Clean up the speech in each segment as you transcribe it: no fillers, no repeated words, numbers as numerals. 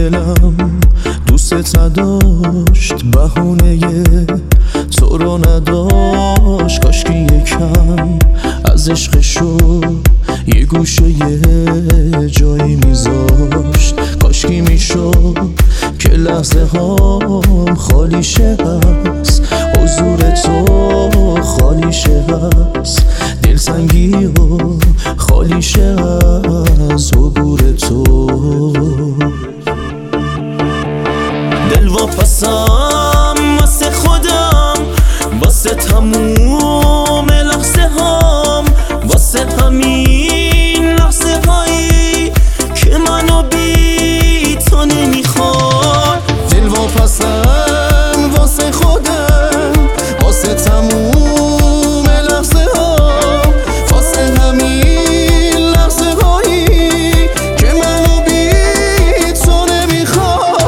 دلم دوست نداشت، بهونه تو رو نداشت. کاشکی یکم از عشقشو یه گوشه یه جایی میذاشت. کاشکی میشد که لحظه هام خالیشه هست، حضور تو خالیشه هست، دلتنگی و خالیشه از عبور تو. دل واپسم واسه خودم، واسه تموم لحظه هام، واسه همین لحظه هایی که منو بی تو نمیخواد. دل واپسم واسه خودم، واسه تموم لحظه هام، واسه همین لحظه هایی که منو بی تو نمیخواد.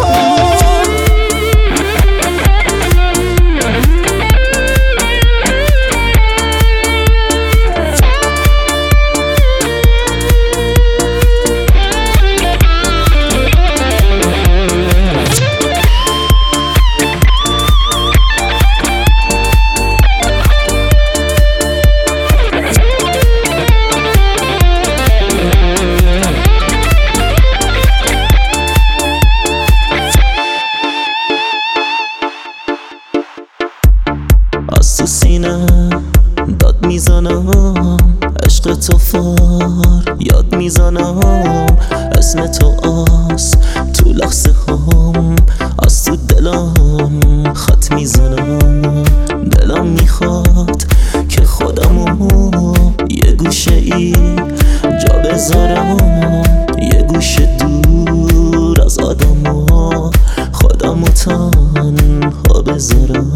از تو سینه داد میزنم، عشق تو فار یاد میزنم، اسم تو تو لحظه هم از تو دلم خط میزنم. دلم میخواد که خودمو یه گوشه ای جا بذارم، یه گوشه دور از آدما خودمو تنها بذارم.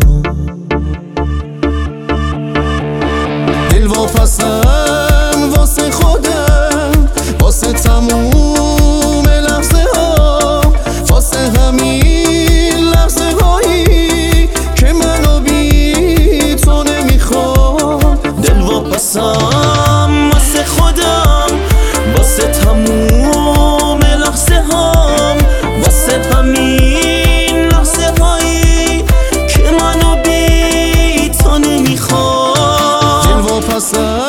دل واپسم واسه خودم، واسه تموم لحظه ها، واسه همین لحظه هایی که منو بی تو نمیخواد. دل واپسم واسه خودم، واسه تموم لحظه هام، واسه همین لحظه هایی که منو بی تو نمیخواد. دل واپسم